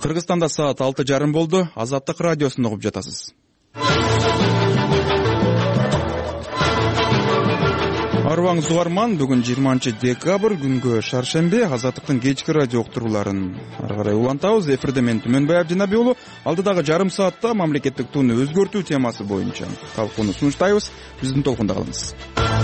Кыргызстанда саат 6:30 болду. Азаттык радиосун угуп жатасыз. Арбаңыз угарман, бүгүн 20 декабрь, күнгө шаршембе. Азаттыктын кечки радио уктурууларын ары карай улантабыз. Эфирде мен Түмөнбай Абдинабий уулу. Алдыдагы жарым саатта мамлекеттик тууну өзгөртүү темасы боюнча талкууну сунуштайбыз. Биздин толкунда калыңыз.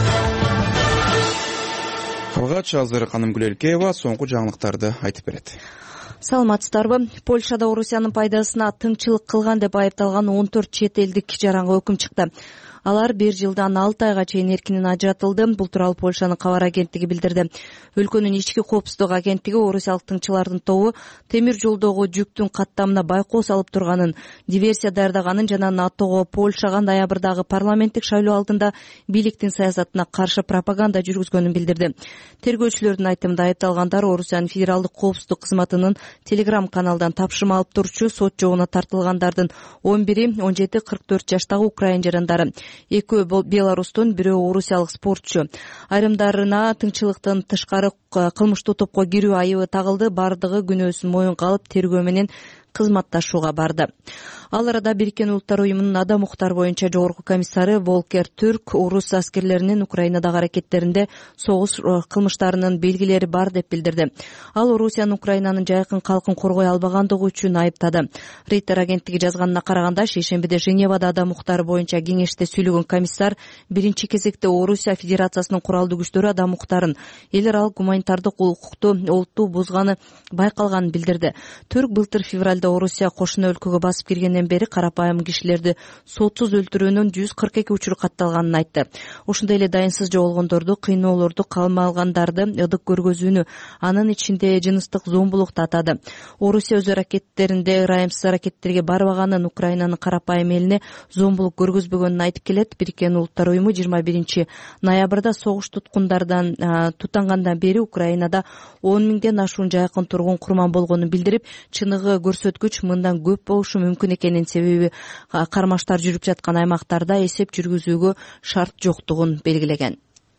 Алгач азыр Канымгүл Элкеева соңку жаңылыктарды айтып берет. Саламатсыздарбы? Польшада Орусиянын пайдасына тыңчылык кылган деп айыпталган 14 чет элдик жаранга өкүм чыкты. Алар 1 жылдан 6 айга чейин эркинен ажыратылды. Бул тууралуу Польшанын кабар агенттиги билдирди. Өлкөнүн ички коопсуздук агенттиги орусиялык тыңчылардын тобу темир жолдогу жүктүн каттамына байкоо салып турганын, диверсия даярдаганын жана НАТОго Польшага ноябрдагы парламенттик шайлоо алдында бийликтин саясатына каршы пропаганда жүргүзгөнүн билдирди. Тергөөчүлөрдүн айтымында айыпталгандар Орусиянын федералдык коопсуздук кызматынын Telegram каналдан тапшырма алып турчу сот жогуна тартылгандардын 11-и 17-44 жаштагы украин жарандары. Экөө Беларустун, бирөө орусиялык спортчу. Айрымдарына тыңчылыктын тышкары кылмыштуу топко кирүү айыбы тагылды. Бардыгы күнөөсүн моюнга алып тергөө менен кызматташууга барды. Ал арада Бириккен Улуттар уюмунун адам укуктары боюнча жогорку комиссары Волкер Түрк орус аскерлеринин Украинадагы аракеттеринде согуш кылмыштарынын белгилери бар деп билдирди. Ал Орусиянын Украинанын жайкын калкын коргой албагандыгы үчүн айыптады. Рейтер агенттиги жазганына караганда, шейшембиде Женевада адам укуктары боюнча кеңеште сүйлөгөн комиссар биринчи кезекте Орусия Федерациясынын куралдуу күчтөрү адам укуктарын, эл аралык гуманитардык укукту олуттуу бузганы байкалганын билдирди. Түрк былтыр февралда Орусия кошуна өлкөгө басып киргенден бери карапайым кишилерди сотсуз өлтүрүүнүн 142 учуру катталганын айтты. Ошондой эле дайынсыз жоголгондорду, кыйноолорду, калмалгандарды ыдык көргөзүүнү, анын ичинде жыныстык зомбулукту атады. Орусия өз аракеттеринде ырайымсыз аракеттерге барбаганын, Украинанын карапайым элине зомбулук көргөзбөгөнүн айтып келет. Бириккен Улуттар уюму 21 ноябрда согуш туткундардан тутангандан бери Украинада 10 миңден ашуун жайкын тургун курман болгонун билдирип, чыныгы көрсөткүч мындан көп болушу мүмкүн экенин, себеби кармаштар жүрүп жаткан аймактарда эсеп жүргүзүүгө шарт жоктугун белгилеген.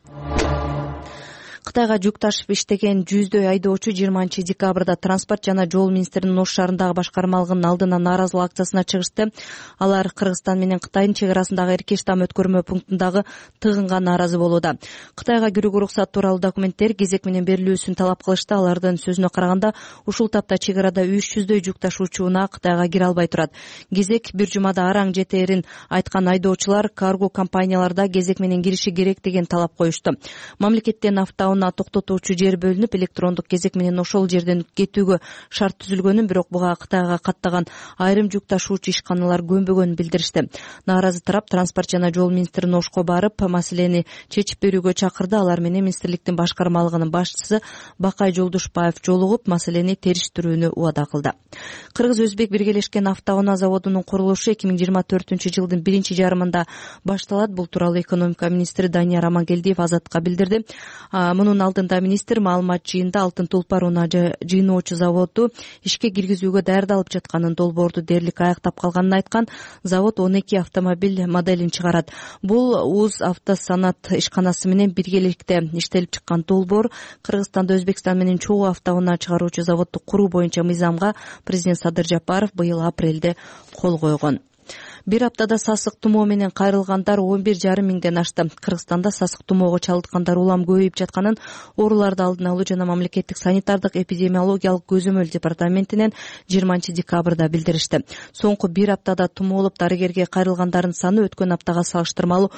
Кытайга жүк ташып иштеген 100дөй айдоочу 20 декабрда транспорт жана жол министринин Ош шаарындагы башкармалыгынын алдына нааразылык акциясына чыгышты. Алар Кыргызстан менен Кытайдын чек арасындагы эркеш там өткөрмө пунктундагы тыгынга нааразы болууда. Кытайга кирүүгө уруксат тууралуу документтер кезек менен берилүүсүн талап кылышты. Алардын сөзүнө караганда, ушул тапта чек арада 300дөй жүк ташуучуна Кытайга кире албай турат. Кезек бир жумада араң жетээрин айткан айдоочулар карго компанияларда кезек менен кириши керек деген талап коюшту. Мамлекеттен автоунаа токтотуучу жер бөлүнүп, электрондук кезек менен ошол жерден кетүүгө шарт түзүлгөнүн, бирок буга Кытайга каттаган айрым жүк ташуучу ишканалар көнбөгөнүн билдиришти. Нааразы тарап транспорт жана жол министрин Ошко барып, маселени чечип берүүгө чакырды. Алар менен министрликтин башкармалыгынын башчысы Бакай Жолдушбаев жолугуп, маселени териштирүүнү убада кылды. Кыргыз-Өзбек биргелешкен автоунаа заводунун курулушу 2024-жылдын биринчи жарымында башталат. Бул тууралуу экономика министри Данияр Амангелдиев Азатка билдирди. Мунун алдында министр маалымат жыйында Алтын Тулпар унаа жыйноочу заводу ишке киргизүүгө даярдалып жатканын, долбоорду дээрлик аяктап калганын айткан. Завод 12 автомобиль моделин чыгарат. Бул УЗ автосанат ишканасы менен биргеликте иштелип чыккан долбоор Кыргызстанда Өзбекстан менен чогуу автоунаа чыгаруучу заводду куруу боюнча мыйзамга президент Садыр Жапаров быйыл апрелде кол койгон. Бир аптада сасык тумоо менен кайрылгандар 11,5 миңден ашты. Кыргызстанда сасык тумоого чалдыккандар улам көбөйүп жатканын ооруларды алдын алуу жана мамлекеттик санитардык эпидемиологиялык көзөмөл департаментинен 20 декабрда билдиришти. Соңку бир аптада тумоолуп дарыгерге кайрылгандардын саны өткөн аптага салыштырмалуу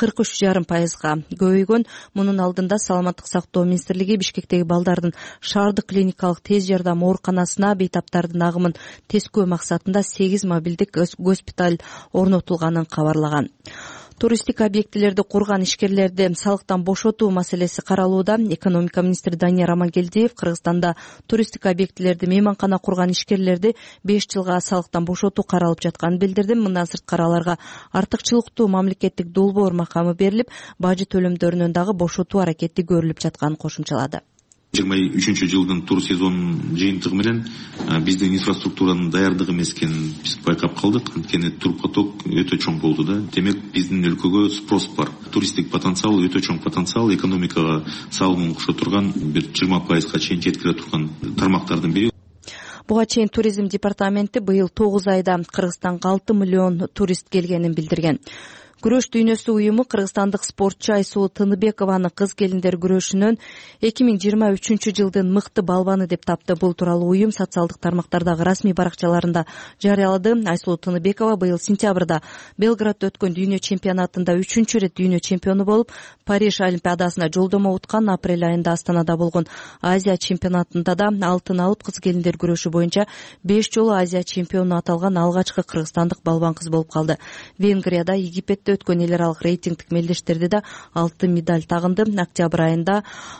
43,5%га көбөйгөн. Мунун алдында Саламаттык сактоо министрлиги Бишкектеги балдардын шаардык клиникалык тез жардам ооруканасына бейтаптардын агымын тескөө максатында 8 мобилдик госпиталь орнотулганын кабарлаган. Туристик объектилерди курган ишкерлерди салыктан бошотуу маселеси каралууда. Экономика министри Данияр Амангелдиев Кыргызстанда туристик объектилерди мейманкана курган ишкерлерди 5 жылга салыктан бошотуу каралып жатканын билдирди. Мындан сырткары аларга артыкчылыктуу мамлекеттик долбоор макамы берилип, бажы төлөмдөрүнөн дагы бошотуу аракети көрүлүп жатканын кошумчалады. 23-жылдын тур сезонунун жыйынтыгы менен биздин инфраструктуранын даярдыгы эмес экенин биз байкап калдык. Анткени турпоток өтө чоң болду да. Демек биздин өлкөгө спрос бар. Туристик потенциал өтө чоң потенциал, экономикага салымын кошо турган бир 20%га чейин жеткире турган тармактардын бири. Буга чейин туризм департаменти быйыл 9 айда Кыргызстанга 6 миллион турист келгенин билдирген. Күрөш дүйнөсү уюму кыргызстандык спортчу Айсулуу Тыныбекованы кыз келиндер күрөшүнөн 2023 жылдын мыкты балбаны деп тапты. Бул тууралуу уюм социалдык тармактардагы расмий баракчаларында жарыялады. Айсулуу Тыныбекова быйыл сентябрда Белградда өткөн дүйнө чемпионатында 3-чү рет дүйнө чемпиону болуп, Париж олимпиадасына жолдомо уткан. Апрель айында Астанада болгон Азия чемпионатында да алтын алып, кыз келиндер күрөшү боюнча 5 жолу Азия чемпиону аталган алгачкы кыргызстандык балбан кыз болуп калды. Венгрияда, Египетте өткөн эл аралык рейтингдик мелдештерде да алтын медаль тагынды. Октябрь айында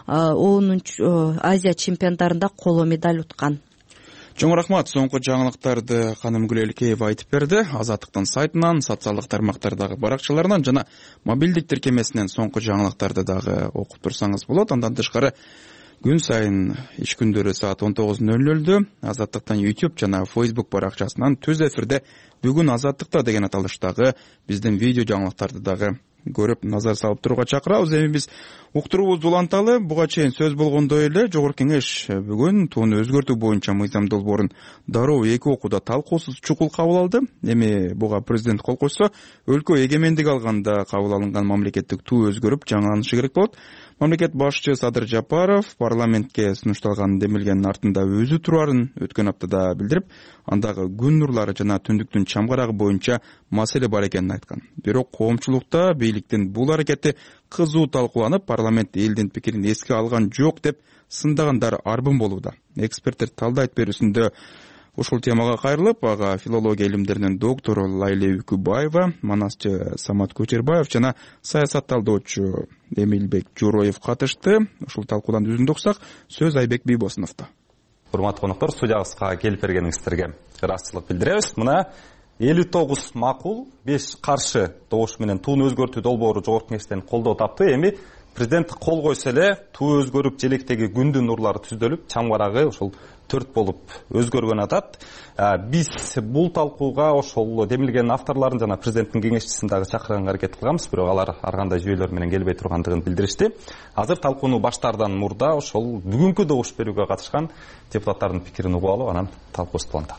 10 Азия чемпионатарында коло медаль уткан. Чоң рахмат. Соңку жаңылыктарды Ханым Гүлелкеева айтып берди. Азаттыктын сайтынан, социалдык тармактардагы баракчаларынан жана мобилдик тиркемесинен соңку жаңылыктарды дагы окуп турсаңыз болот. Андан тышкары күн сайын иш күндөрү саат 19:00 Азаттыктан YouTube жана Facebook баракчасынан түз эфирде бүгүн Азаттыкта деген аталыштагы биздин видео жаңылыктарды дагы көрүп назар салып турууга чакырабыз. Эми биз уктуруубузду уланталы. Буга чейин сөз болгондой эле Жогорку Кеңеш бүгүн тууну өзгөртүү боюнча мыйзам долбоорун дароо 2 окууда талкуусуз чукул кабыл алды. Эми буга президент кол койсо, өлкө эгемендик алганда кабыл алынган мамлекеттик туу өзгөрүп жаңыланышы керек болот. Мамлекет башчы Садыр Жапаров парламентке сунушталган демилгенин артында өзү турарын өткөн аптада билдирип, андагы күн нурлары жана түндүктүн чамгарагы боюнча маселе бар экенин айткан. Бирок коомчулукта бийликтин бул аракети кызуу талкууланып, парламент элдин пикирин эске алган жок деп сындагандар арбын болууда. Эксперттер талдайт берүүсүндө ушул темага кайрылып, ага филология илимдеринин доктору Лайле Үкүбаева, манасчы Самат Көчербаев жана саясат талдоочу Эмилбек Журоев катышты. Ушул талкуудан үзүндү уксак, сөз Айбек Бийбосуновдо. Урматтуу коноктор, студиябызга келип бергениңиздерге ыраазычылык билдиребиз. Мына 59 макул, 5 каршы добуш менен тууну өзгөртүү долбоору Жогорку Кеңештен колдоо тапты. Эми президент кол койсо эле туу өзгөрүп, желектеги күндүн нурлары түздөлүп, чамгарагы ошол 4 болуп өзгөргөн атат. Биз бул талкууга ошол демилгенин авторлорун жана президенттин кеңешчисин дагы чакырганга аракет кылганбыз, бирок алар ар кандай жүйөлөр менен келбей тургандыгын билдиришти. Азыр талкууну баштаардан мурда ошол бүгүнкү добуш берүүгө катышкан депутаттардын пикирин угуп алып, анан талкуубузду уланталы.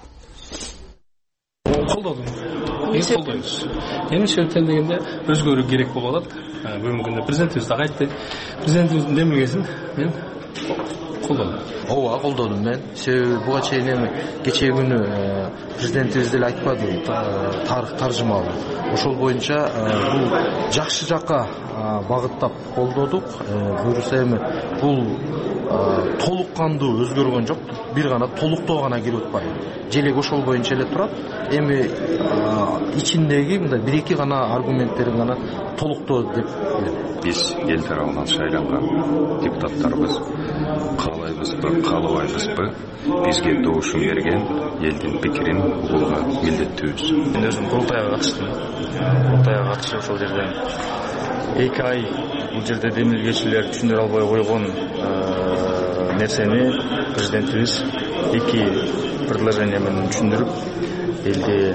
Колдодум. Биз колдойбуз. Эмне себептен дегенде өзгөрүү керек болуп атат. Бүгүнкү күндө президентибиз дагы айтты. Президентибиздин демилгесин мен колдодум. Ооба, колдодум мен. Себеби буга чейин эми кечээ күнү президентибиз деле айтпады, тарых таржымалы. Ошол боюнча бул жакшы жакка багыттап колдодук. Буюрса эми бул толук кандуу өзгөргөн жок, бир гана толуктоо гана кирип атпайбы. Желек ошол боюнча эле турат. Эми ичиндеги мындай 1-2 гана аргументтерин гана толуктоо деп билем. Биз эл тарабынан шайланган депутаттарыбыз каалайбызбы, каалабайбызбы, бизге добушун берген элдин пикирин угууга милдеттүүбүз. Мен өзүм курултайга катыштым. Курултайга катышып ошол жерден 2 ай бул жерде демилгечилер түшүндүрө албай койгон нерсени президентибиз 2 предложение менен түшүндүрүп, элди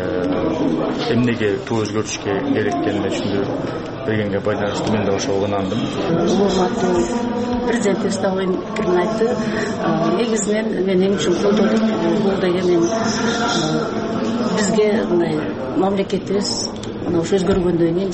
эмнеге туу өзгөртүшкө керек экенин түшүндүрүп бергенге байланыштуу мен да ошого ынандым. Урматтуу президентибиз да оюн пикирин айтты. Негизинен мен эң үчүн колдодум. Бул деген бизге мындай мамлекетибиз ошо өзгөргөндөн кийин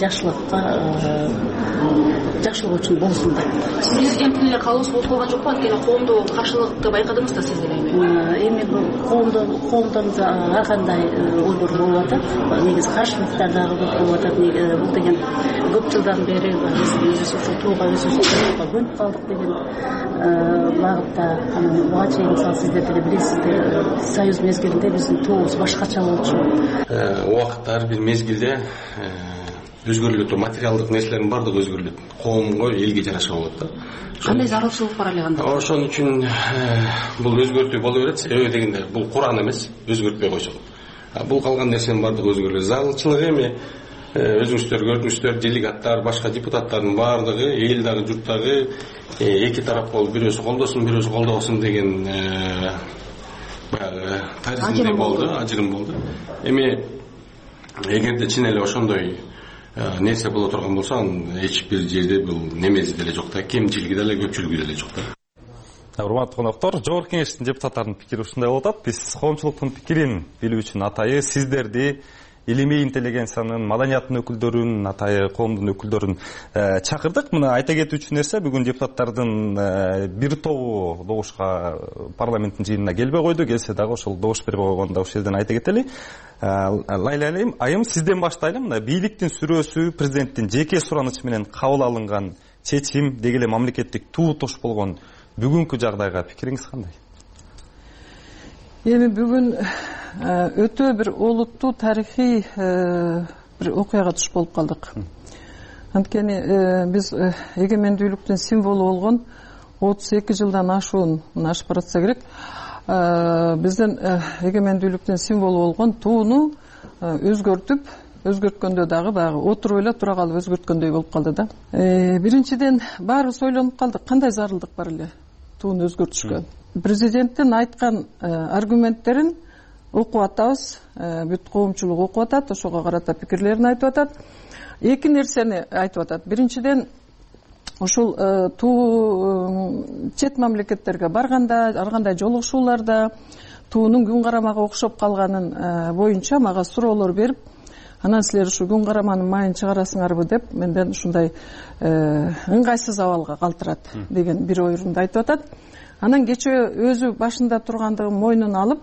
жакшылык үчүн болсун деп. Президенттин эле каалоосу болуп калган жокпу? Анткени коомдо каршылыкты байкадыңыз да сиз деле эми коомдон ар кандай ойлор болуп атат. Негизи каршылыктар дагы болуп атат. Бул деген көп жылдан бери биз ушул тууга өзүбүздүн көнүп калдык деген багытта. Буга чейин мисалы сиздер деле билесиздер, союз мезгилинде биздин туубуз башкача болчу. Убакыттар бир мезгилде өзгөрүлөт, материалдык нерселердин баардыгы өзгөрүлөт. Коомго, элге жараша болот да. Кандай зарылчылык бар эле анда? Ошон үчүн бул өзгөртүү боло берет. Себеби дегенде бул Куран эмес, өзгөртпөй койсок. Бул калган нерсенин баардыгы өзгөрүлөт. Зарылчылык эми өзүңүздөр көрдүңүздөр, делегаттар, башка депутаттардын баардыгы, эл дагы, журт дагы эки тарап болуп, бирөөсү колдосун, бирөөсү колдобосун деген баягы тарихинде болду, ажырым болду. Эми эгерде чын эле ошондой нерсе боло турган болсо, эч бир жерде бул немеси деле жок да, кемчилиги деле, көпчүлүгү деле жок да. Урматтуу коноктор, Жогорку Кеңештин депутаттарынын пикири ушундай болуп атат. Биз коомчулуктун пикирин билүү үчүн атайы сиздерди, илимий интеллигенциянын, маданияттын өкүлдөрүн, атайы коомдун өкүлдөрүн чакырдык. Мына айта кетүүчү нерсе, бүгүн депутаттардын бир тобу добушка парламенттин жыйынына келбей койду. Келсе дагы ошол добуш бербей койгонду ушул жерден айта кетели. Лайла айым, сизден баштайлы. Мына бийликтин сүрөөсү, президенттин жеке суранычы менен кабыл алынган чечим, деги эле мамлекеттик туу тош болгон бүгүнкү жагдайга пикириңиз кандай? Эми бүгүн өтө бир олуттуу тарыхый бир окуяга туш болуп калдык. Анткени биз эгемендүүлүктүн символу болгон 32 жылдан ашып баратса керек. Биздин эгемендүүлүктүн символу болгон тууну өзгөрткөндө дагы баягы отуруп эле тура калып өзгөрткөндөй болуп калды да. Биринчиден баарыбыз ойлонуп калдык, кандай зарылдык бар эле тууну өзгөртүшкө. Президенттин айткан аргументтерин окуп атабыз, бүт коомчулук окуп атат, ошого карата пикирлерин айтып атат. Эки нерсени айтып атат. Биринчиден ушул туу чет мамлекеттерге барганда, ар кандай жолугушууларда туунун күн карамага окшоп калганын боюнча мага суроолор берип, анан силер ушу күн караманын майын чыгарасыңарбы деп менден ушундай ыңгайсыз абалга калтырат деген бир ойрумду айтып атат. Анан кече өзү башында тургандыгын мойнуна алып,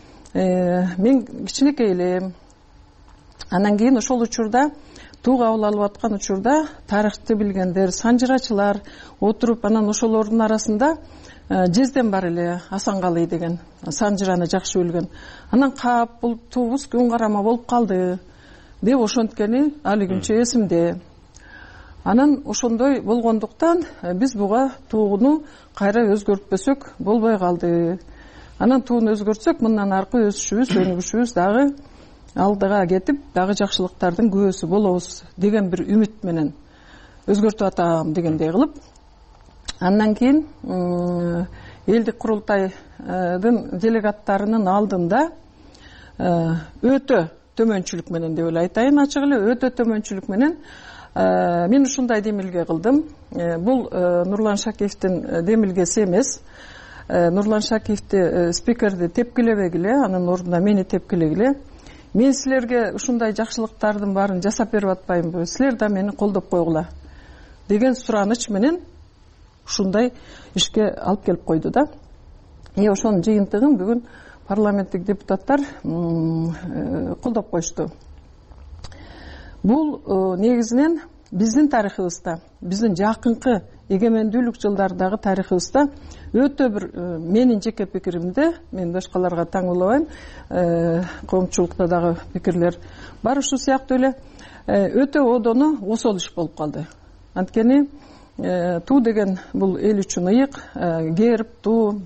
мен кичинекей элем. Анан кийин ошол учурда туу кабыл алып аткан учурда тарыхты билгендер, санжырачылар отуруп, анан ошолордун арасында Жезден бар эле Асанкалый деген санжыраны жакшы билген. Анан кап бул туубуз күн карама болуп калды деп ошонткени али күнчө эсимде. Анан ошондой болгондуктан биз буга тууну кайра өзгөртпөсөк болбой калды. Анан тууну өзгөртсөк, мындан аркы өсүшүбүз, өнүгүшүбүз дагы алдыга кетип, дагы жакшылыктардын күбөсү болобуз деген бир үмүт менен өзгөртүп атам дегендей кылып. Андан кийин элдик курултайдын делегаттарынын алдында өтө төмөнчүлүк менен деп эле айтайын, ачык эле өтө төмөнчүлүк менен мен ушундай демилге кылдым. Бул Нурлан Шакиевдин демилгеси эмес. Нурлан Шакиевди спикерди тепкилебегиле, анын ордуна мени тепкилегиле. Мен силерге ушундай жакшылыктардын баарын жасап берип атпаймынбы? Силер да мени колдоп койгула деген сураныч менен ушундай ишке алып келип койду да. Ошонун жыйынтыгын бүгүн парламенттик депутаттар колдоп коюшту. Бул негизинен биздин тарыхыбызда, биздин жакынкы эгемендүүлүк жылдардагы тарыхыбызда өтө бир менин жеке пикиримде, мен башкаларга таңуулабайм, коомчулукта дагы пикирлер бар ушул сыяктуу эле, өтө одону осол иш болуп калды. Анткени туу деген бул эл үчүн ыйык, герб, туу,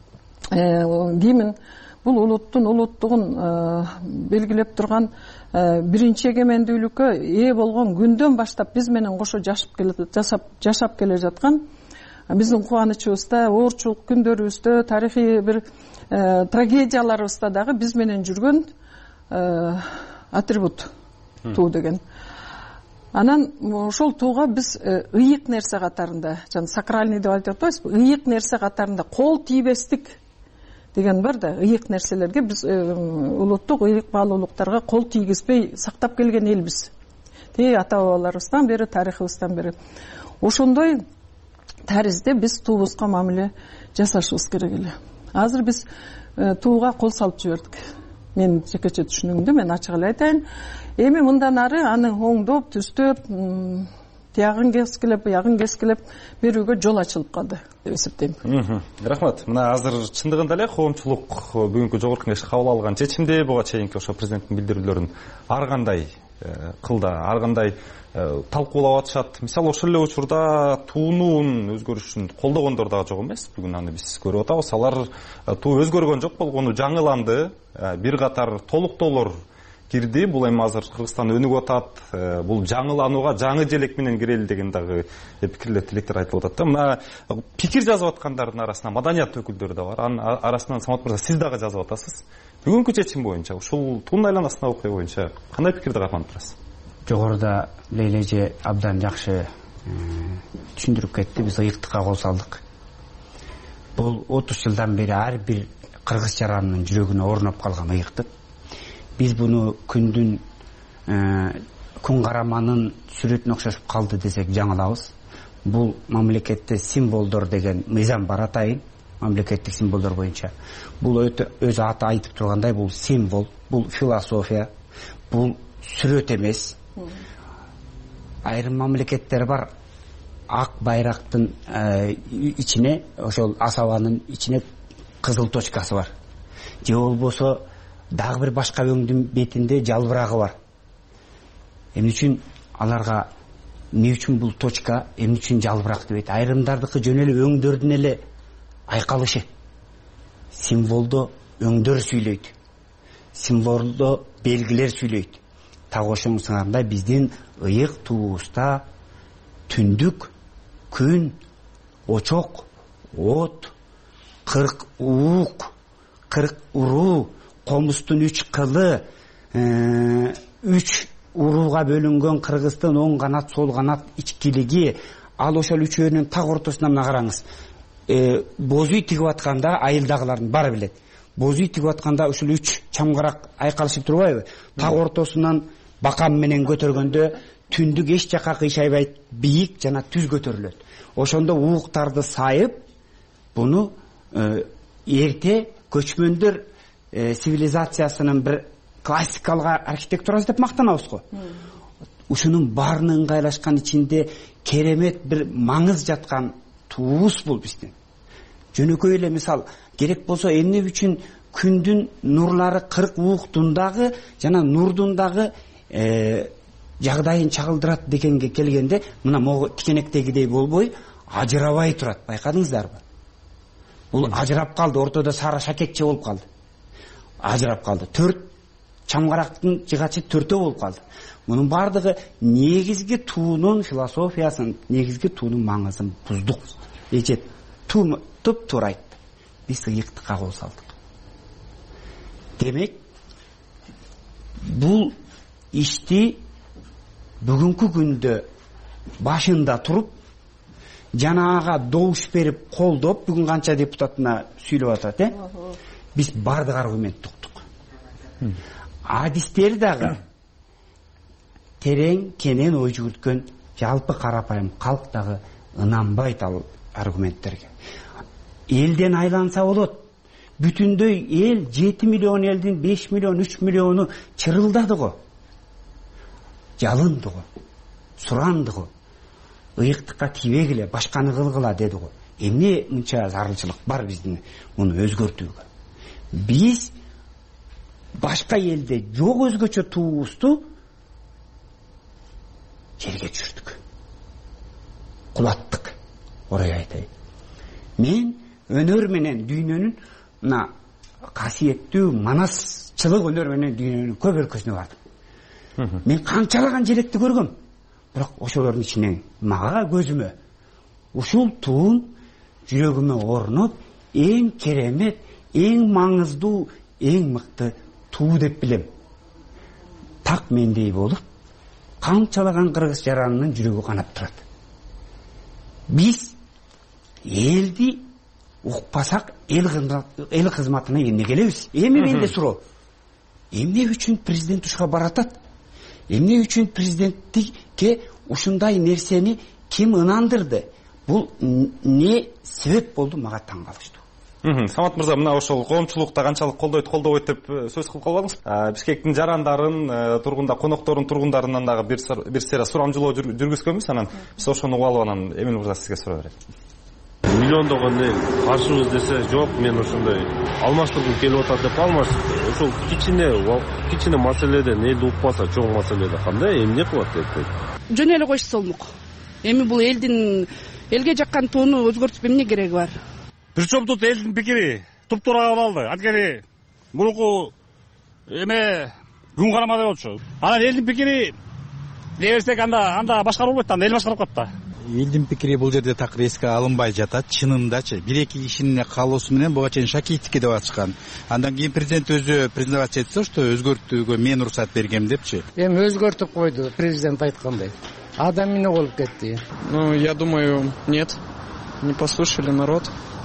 гимн бул улуттун улуттугун белгилеп турган биринчи эгемендүүлүккө ээ болгон күндөн баштап биз менен кошо жашап келе жаткан биздин кубанычыбызда, оорчулук күндөрүбүздө, тарыхый бир трагедияларыбызда дагы биз менен жүргөн атрибут туу деген. Анан ошол тууга биз ыйык нерсе катарында, жана сакральный деп айтып атпайбызбы, ыйык нерсе катарында кол тийбестик деген бар да, ыйык нерселерге биз улуттук ыйык баалуулуктарга кол тийгизбей сактап келген элбиз. Ата бабаларыбыздан бери, тарыхыбыздан бери. Ошондой таризде биз туубузга мамиле жасашыбыз керек эле. Азыр биз тууга кол салып жибердик. Мен жекече түшүнүгүмдү мен ачык эле айтайын. Эми мындан ары аны оңдоп, түздөп, тиягын кескилеп, буягын кескилеп берүүгө жол ачылып калды деп эсептейм. Рахмат. Мына азыр чындыгында эле коомчулук бүгүнкү жогорку кеңеш кабыл алган чечимде буга чейинки ошо президенттин билдирүүлөрүн ар кандай кылда, ар кандай талкуулап атышат. Мисалы ошол эле учурда туунун өзгөрүшүн колдогондор дагы жок эмес. Бүгүн аны биз көрүп атабыз. Алар туу өзгөргөн жок болгону жаңыланды. Бир катар толуктоолор кирди. Бул эми азыр Кыргызстан өнүгүп атат. Бул жаңыланууга жаңы желек менен кирели деген дагы пикирлер, тилектер айтылып атат да. Мына пикир жазып аткандардын арасында маданият өкүлдөрү да бар. Анын арасынан Самат мырза сиз дагы жазып атасыз. Бүгүнкү чечим боюнча, ушул туунун айланасындагы окуя боюнча кандай пикирди катманып турасыз? Жогоруда Лейла эже абдан жакшы түшүндүрүп кетти. Биз ыйыктыкка кол салдык. бул 30 жылдан бери ар бир кыргыз жаранынын жүрөгүнө орноп калган ыйыктык. Биз буну күн караманын сүрөтүнө окшошуп калды десек жаңылабыз. Бул мамлекетте символдор деген мыйзам бар атайын, мамлекеттик символдор боюнча. Бул өз аты айтып тургандай, бул символ, бул философия, бул сүрөт эмес. Айрым мамлекеттер бар, ак байрактын ичине, ошол асабанын ичине кызыл точкасы бар. Же болбосо дагы бир башка өңдүн бетинде жалбырагы бар. Эмне үчүн аларга, эмне үчүн бул точка, эмне үчүн жалбырак дебейт? Айрымдардыкы жөн эле өңдөрдүн эле айкалышы. Символдо өңдөр сүйлөйт. Символдо белгилер сүйлөйт. Так ошоңсуңарда биздин ыйык туубузда түндүк, күн, очок, от, 40 уук, 40 уруу, комустун 3 кылы, 3 урууга бөлүнгөн Кыргыздын оң канат, сол канат ичкилиги, ал ошол үчөөнүн так ортосуна мына караңыз. Боз үй тигип атканда айылдагылардын баары билет. Боз үй тигип атканда ушул 3 чамгарак айкалышып турбайбы? Так ортосунан бакам менен көтөргөндө түндүк эч жака кыйшайбайт, бийик жана түз көтөрүлөт. Ошондо ууктарды сайып, буну эрте көчмөндөр цивилизациясынын бир классикалык архитектурасы деп мактанабыз го. Ушунун баарынын ыңгайлашкан ичинде керемет бир маңыз жаткан туубуз бул биздин. Жөнөкөй эле мисал, керек болсо эмне үчүн күндүн нурлары 40 ууктун дагы жана нурдун дагы жагдайын чагылдырат дегенге келгенде, мына могу тикенектегидей болбой, ажырабай турат. Байкадыңыздарбы? Бул ажырап калды, ортодо сары шакекче болуп калды. Ажырап калды. 4 чамгарактын жыгачы 4төө болуп калды. Мунун бардыгы негизги туунун философиясын, негизги туунун маңызын буздук. Эже туп-туура айтты. Биз ыйыктыкка кол салдык. Демек, бул ишти бүгүнкү күндө башында туруп, жанаага добуш берип колдоп, бүгүн канча депутатына сүйлөп атат, биз бардык аргументти уктук. Адистер дагы терең, кенен ой жүгүрткөн жалпы карапайым калк дагы ынанбайт ал аргументтерге. Элден айланса болот. Бүтүндөй эл 7 миллион элдин 5 миллион, 3 миллиону чырылдады го. Жалынды го. Суранды го. Ыйыктыкка тийбегиле, башканы кылгыла деди го. Эмне мынча зарылчылык бар биздин муну өзгөртүүгө? Биз башка элде жок өзгөчө туубузду жерге түшүрдүк. Кулаттык. Орой айтайын. Мен өнөр менен дүйнөнүн мына касиеттүү манасчылык өнөр менен дүйнөнүн көп өлкөсүнө бардым. Мен канчалаган желекти көргөм. Бирок ошолордун ичинен мага көзүмө ушул туун жүрөгүмө орноп, эң керемет, эң маңыздуу, эң мыкты туу деп билем. Так мендей болуп, канчалаган кыргыз жаранынын жүрөгү канап турат. Биз элди укпасак, эл кызматына эмне келебиз? Эми менде суроо. Эмне үчүн президент ушуга баратат? Эмне үчүн президенттикке ушундай нерсени ким ынандырды? Бул не себеп болду, мага таң калыштуу. Самат мырза, мына ошол коомчулукта канчалык колдойт деп сөз кылып калбадыңыз? Бишкектин жарандарын, тургунда коноктордун тургундарынан дагы бир сыйра сурамжылоо жүргүзгөнбүз, анан биз ошону угуп алып анан Эмил мырза сизге суроо берет. Миллиондогон эл каршыбыз десе, жок, мен ошондой алмаштыргым келип атат деп алмаштырды. Ошол кичине маселеден элди укпаса, чоң маселеде кандай эмне кылат деп. Жөн эле койсо болмок. Эми бул элге жаккан тууну өзгөртүп эмне кереги бар? Бир чоң тут элдин пикири туп-туура калды. Анткени мурунку эме күн карамада болчу. Анан элдин пикири дей берсек анда башкарып болбойт, анда эл башкарып калат да. Элдин пикири бул жерде такыр эске алынбай жатат. Чынындачы бир эки кишинин каалоосу менен буга чейин шакийтикке деп ачкан. Андан кийин президент өзү признавать этсе, что өзгөртүүгө мен уруксат бергем депчи. Эми өзгөртүп койду, президент айткандай. Адам эмне болуп кетти? Я думаю, нет. Не послушали народ.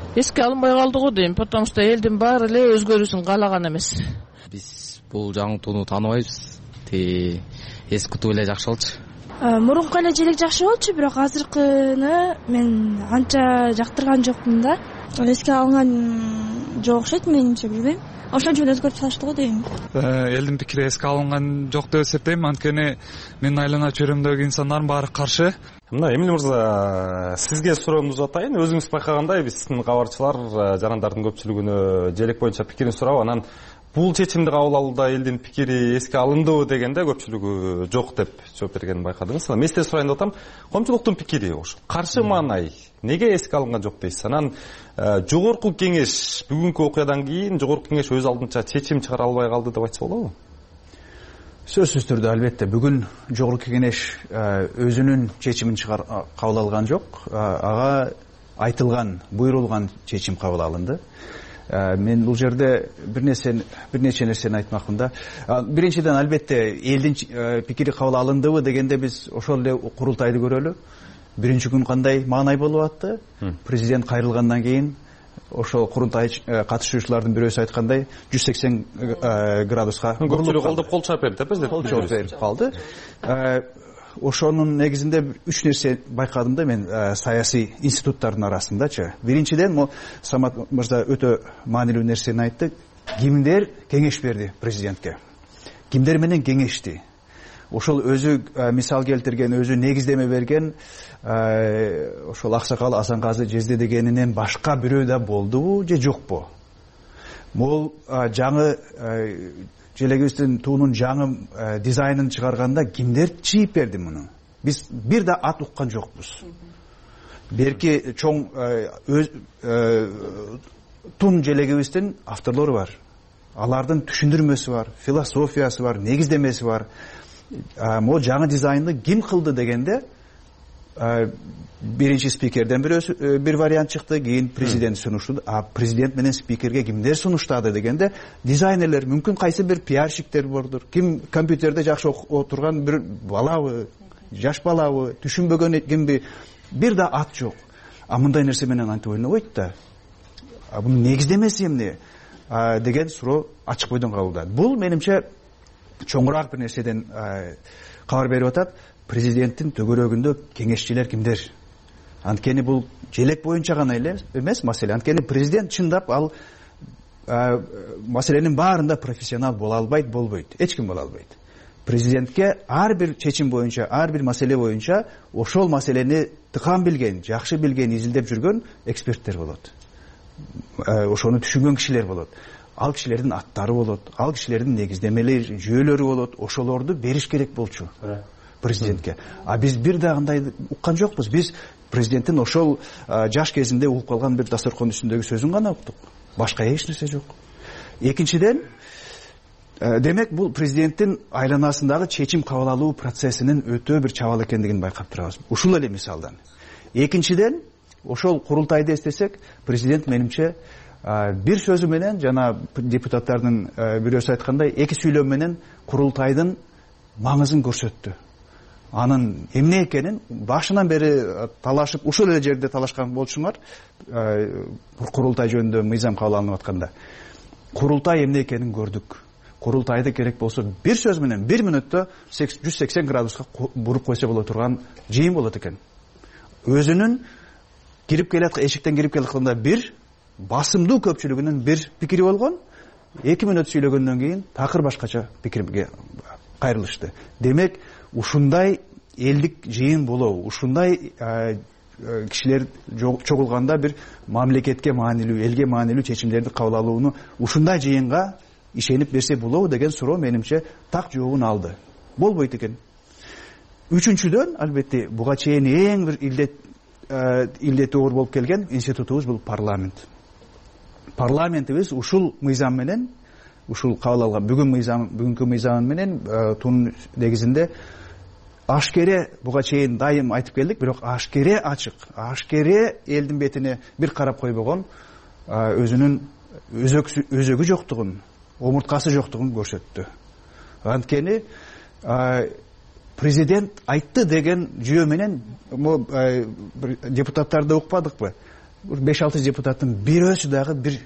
эске алынбай калды го дейм, потому что элдин баары эле өзгөрүүсүн каалаган эмес. Биз бул жаңы тууну тааныбайбыз. Эски туу эле жакшы болчу. Мурунку эле желек жакшы болчу, бирок азыркыны мен анча жактырган жокмун да. Эске алынган жок окшойт менимче, билбейм. Ошончо өзгөртүп салышты го дейм. Элдин пикири эске алынган жок деп эсептейм, анткени менин айланып чөйрөмдөгү инсандардын баары каршы. Мына Эмиль мырза, сизге сурооңузду атайын. Өзүңүз байкагандай, биздин кабарчылар жарандардын көпчүлүгүнө желек боюнча пикирин сурап, анан бул чечимди кабыл алууда элдин пикири эске алындыбы дегенде көпчүлүгү жок деп жооп бергенин байкадыңыз. Мен сизден сурайын деп атам, коомчулуктун пикири ошо каршы маанай неге эске алынган жок дейсиз? Анан жогорку кеңеш бүгүнкү окуядан кийин жогорку кеңеш өз алдынча чечим чыгара албай калды деп айтса болобу? Сөзсүз түрдө албетте бүгүн жогорку кеңеш өзүнүн чечимин кабыл алган жок. Ага айтылган, буйрулган чечим кабыл алынды. Мен бул жерде бир нече нерсени айтмакмын да. Биринчиден албетте элдин пикири кабыл алындыбы дегенде биз ошол эле курултайды көрөлү. Биринчи күн кандай маанай болуп атты? Президент кайрылгандан кийин ошол курултай катышуучулардын бирөөсү айткандай 180 градуска көпчүлүк колдоп кол чаап берди, президент кол чаап берип калды. Ошонун негизинде 3 нерсе байкадым да мен саясий институттардын арасындачы. Биринчиден, Самат мырза өтө маанилүү нерсени айтты. Кимдер кеңеш берди президентке? Кимдер менен кеңешти? Ошол өзү мисал келтирген, өзү негиздеме берген ошол Аксакал Асанказы Жезде дегенинен башка бирөө да болдубу же жокпу? Могул жаңы желегибиздин туунун жаңы дизайнын чыгарганда кимдер чийип берди муну? Биз бир да ат уккан жокпуз. Берки чоң тун желегибиздин авторлору бар. Алардын түшүндүрмөсү бар, философиясы бар, негиздемеси бар. Могу жаңы дизайнды ким кылды дегенде биринчи спикерден бир вариант чыкты, кийин президент сунуштады. Президент менен спикерге кимдер сунуштады дегенде дизайнерлер, мүмкүн кайсы бир пиарщиктер бордур. Ким компьютерде жакшы отурган бир балабы, жаш балабы, түшүнбөгөн кимби, бир да ат жок. Мындай нерсе менен антип ойнобойт да. Бунун негиздемеси эмне деген суроо ачык бойдон кабылдады. Бул менимче чоңураак бир нерседен кабар берип атат. Президенттин төгөрөгүндө кеңешчилер кимдер? Анткени бул желек боюнча гана эле эмес маселе. Анткени президент чындап ал маселенин баарында профессионал боло албайт, болбойт. Эч ким боло албайт. Президентке ар бир чечим боюнча, ар бир маселе боюнча ошол маселени тыкан билген, жакшы билген, изилдеп жүргөн эксперттер болот. Ошону түшүнгөн кишилер болот. Ал кишилердин аттары болот, ал кишилердин негиздемелери, жүйөлөрү болот. Ошолорду бериш керек болчу президентке. Биз бир да андай уккан жокпуз. Биз президенттин ошол жаш кезинде угуп калган бир дасторкон үстүндөгү сөзүн гана уктук. Башка эч нерсе жок. Экинчиден, демек бул президенттин айланасындагы чечим кабыл алуу процессинин өтө бир чабал экендигин байкап турабыз. Ушул эле мисалдан. Экинчиден, ошол курултайды эстесек, президент менимче бир сөзү менен, жана депутаттардын бирөөсү айткандай, эки сүйлөм менен курултайдын маңызын көрсөттү. Анын эмне экенин башынан бери талашып, ушул эле жерде талашкан болчуңар, курултай жөнүндө мыйзам кабыл алынып атканда. Курултай эмне экенин көрдүк. Курултайды керек болсо бир сөз менен 1 мүнөттө 180 градуска буруп койсо боло турган жыйын болот экен. Өзүнүн эшиктен кирип келатканда бир басымдуу көпчүлүгүнүн бир пикири болгон, 2 мүнөт сүйлөгөндөн кийин такыр башкача пикирге кайрылышты. Демек, ушундай элдик жыйын болобу, ушундай кишилер чогулганда бир мамлекетке маанилүү, элге маанилүү чечимдерди кабыл алууну ушундай жыйынга ишенип берсе болобу деген суроо менимче так жообун алды. Болбойт экен. Үчүнчүдөн, албетте, буга чейин эң бир илдети оор болуп келген институтубуз бул парламент. Парламентибиз ушул мыйзам менен, ушул кабыл алган бүгүнкү мыйзам менен тунун негизинде ашкере, буга чейин дайым айтып келдик, бирок ашкере ачык, ашкере элдин бетине бир карап койбогон, өзүнүн өзөгү жоктугун, омурткасы жоктугун көрсөттү. Анткени президент айтты деген жүйө менен депутаттарды укпадыкпы? 5-6 депутаттын бирөөсү дагы бир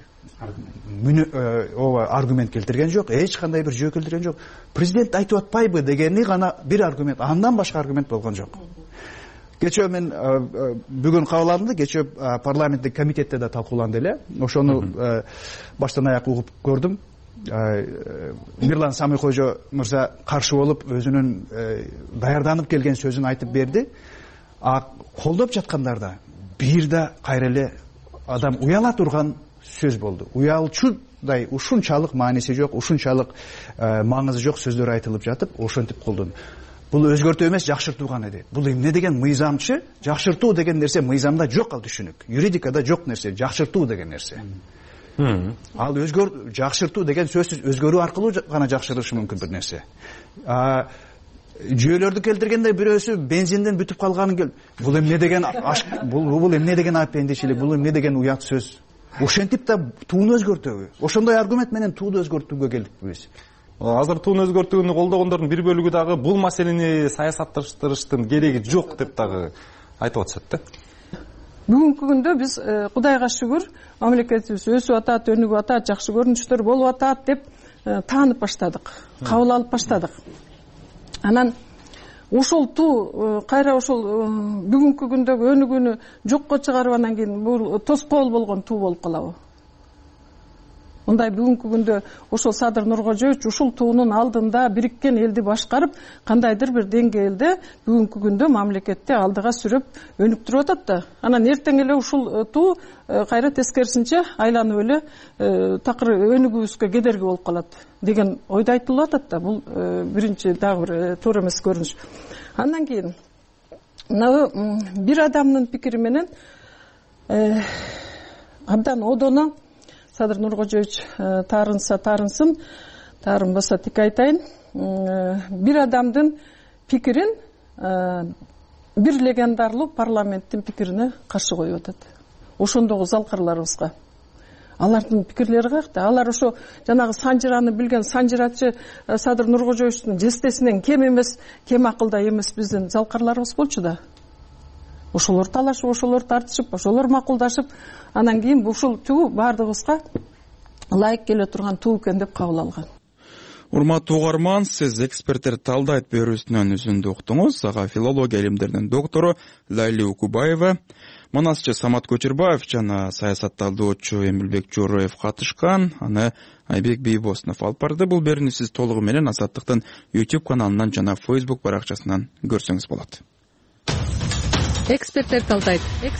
аргумент келтирген жок, эч кандай бир жөө келтирген жок. Президент айтып атпайбы дегени гана бир аргумент, андан башка аргумент болгон жок. Кечээ мен бүгүн кабыл алынды, кечээ парламенттик комитетте да талкууланды эле. Ошону баштан аяк угуп көрдүм. Мирлан Самыйкожо мырза каршы болуп өзүнүн даярданып келген сөзүн айтып берди. Колдоп жаткандарда бир да кайра эле адам уяла турган сөз болду. Уялчудай ушунчалык мааниси жок, ушунчалык маңызы жок сөздөр айтылып жатып, ошентип колдону. Бул өзгөртүү эмес, жакшыртуу гана эди. Бул эмне деген мыйзамчы? Жакшыртуу деген нерсе мыйзамда жок, ал түшүнүк. Юридикада жок нерсе, жакшыртуу деген нерсе. Ал жакшыртуу деген сөзсүз өзгөрүү аркылуу гана жакшырышы мүмкүн бир нерсе. Жүйөлөрдү келтиргенде бирөөсү бензинден бүтүп калганын бул эмне деген бул эмне деген апендичилик, бул эмне деген уят сөз. Ошентип да тууну өзгөртөбү? Ошондой аргумент менен тууну өзгөртүүгө келдик биз. Азыр тууну өзгөртүүнү колдогондордун бир бөлүгү дагы бул маселени саясатташтырыштын кереги жок деп дагы айтып атышат да. Бүгүнкү күндө биз Кудайга шүгүр, мамлекетибиз өсүп атат, өнүгүп атат, жакшы көрүнүштөр болуп атат деп таанып баштадык, кабыл алып баштадык. Анан ошол туу кайра ошол бүгүнкү күндөгү өнүгүүнү жокко чыгарып анан кийин бул тоскоол болгон туу болуп калабы? Мындай бүгүнкү күндө ошол Садыр Нуркожоевич ушул туунун алдында бириккен элди башкарып, кандайдыр бир деңгээлде бүгүнкү күндө мамлекетти алдыга сүрөп өнүктүрүп атат да. Анан эртең эле ушул туу кайра тескерисинче айланып эле такыр өнүгүүбүзгө кедерги болуп калат деген ойдо айтылып атат да. Бул биринчи дагы бир туура эмес көрүнүш. Андан кийин бир адамдын пикири менен абдан одоно Садыр Нуркожоевич таарынса таарынсын, таарынбаса тик айтайын. Бир адамдын пикирин бир легендарлуу парламенттин пикирине каршы коюп атат. Ошондогу залкарларыбызга. Алардын пикирлери каякта? Алар ошо жанагы санжыраны билген санжырачы Садыр Нуркожоевичтин жестесинен кем эмес, кем акылда эмес биздин залкарларыбыз болчу да. Ошолор талашып, ошолор тартышып, ошолор макулдашып, анан кийин ушул туу баардыгыбызга ылайык келе турган туу экен деп кабыл алган. Урматтуу угарман, сиз эксперттер талдайт берүүсүнөн үзүндү уктуңуз. Ага филология илимдеринин доктору Лайли Укубаева, манасчы Самат Көчүрбаев жана саясатталдоочу Эмилбек Жороев катышкан. Аны Айбек Бийбосунов алып барды. Бул берүүнү сиз толугу менен Азаттыктын YouTube каналынан жана Facebook баракчасынан көрсөңүз болот. Эксперттер талдайт.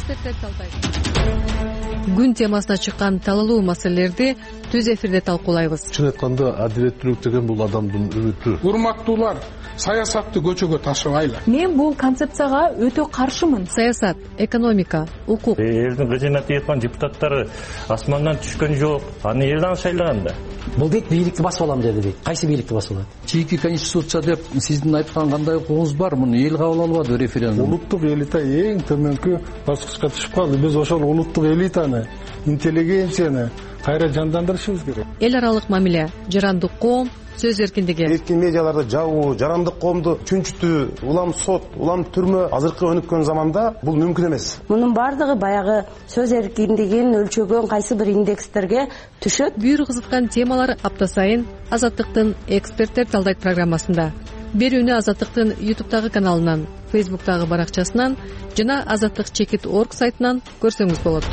Күн темасына чыккан талалуу маселелерди түз эфирде талкуулайбыз. Чын айтканда адилеттүүлүк деген бул адамдын үмүтү. Урматтуулар, саясатты көчөгө ташыбайлы. Мен бул концепцияга өтө каршымын. Саясат, экономика, укук. Элдин кызына тиеткан депутаттары асмандан түшкөн жок. Аны элден шайлаган да. Бул дейт бийликти басып алам деди дейт. Кайсы бийликти басып алат? Чийки конституция деп сиздин айткан кандай укугуңуз бар? Муну эл кабыл албады референдум. Улуттук элита эң төмөнкү баскычка түшүп калды. Биз ошол улуттук элитаны, интеллигенцияны кайра жандандырышыбыз керек. Эл аралык мамиле, жарандык коом, сөз эркиндиги. Эркин медиаларды жабуу, жарандык коомду чүнчүтүү, улам сот, улам түрмө азыркы өнүккөн заманда бул мүмкүн эмес. Мунун бардыгы баягы сөз эркиндигин өлчөгөн кайсы бир индекстерге түшөт. Бүйүр кызыткан темалар апта сайын Азаттыктын эксперттер талдайт программасында. Берүүнү Азаттыктын YouTube'дагы каналынан, Facebook'дагы баракчасынан жана azattik.org сайтынан көрсөңүз болот.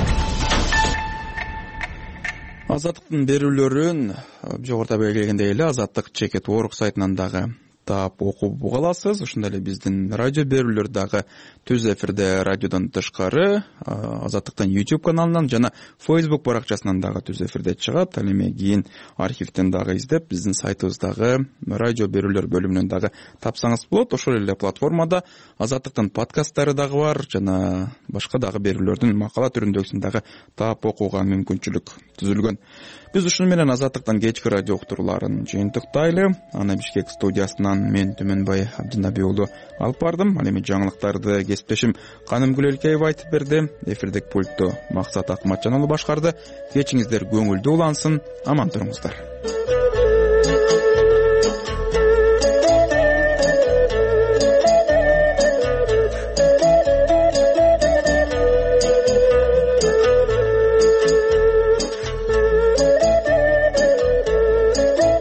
Азаттыктын берүүлөрүн жогоруда белгилегендей эле azattik.org сайтынан дагы таап окуп уга аласыз. Ошондой эле биздин радио берүүлөр дагы түз эфирде радиодон тышкары Азаттыктын YouTube каналынан жана Facebook баракчасынан дагы түз эфирде чыгат. Ал эми кийин архивден дагы издеп биздин сайтыбыздагы радио берүүлөр бөлүмүнөн дагы тапсаңыз болот. Ошол эле платформада Азаттыктын подкасттары дагы бар жана башка дагы берүүлөрдүн макала түрүндөгүсүн дагы таап окууга мүмкүнчүлүк түзүлгөн. Биз ушуну менен Азаттыктын кечки радио уктурууларын жыйынтыктайлы. Аны Бишкек студиясынан мен Түмөнбай Абдинабий уулу алып бардым. Ал эми жаңылыктарды кесиптешим Каным Гүлөлкеева айтып берди. Эфирдик пультту Максат Акматжан уулу башкарды. Кечиңиздер көңүлдүү улансын, аман туруңуздар.